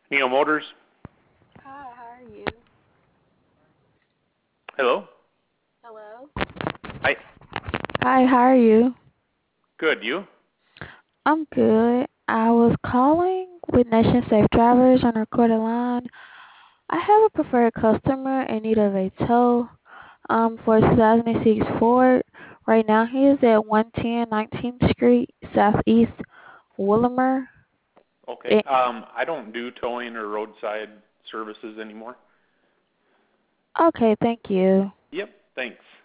Neo Motors. Hi, how are you? Hello. Hello? Hi. Hi, how are you? Good. You? I'm good. I was calling with Nation Safe Drivers on a recorded line. I have a preferred customer in need of a tow for a 2006 Ford. Right now he is at 110 19th Street, Southeast Willimer. Okay. Eh, I don't do towing or roadside services anymore. Okay, thank you. Yep. Thanks.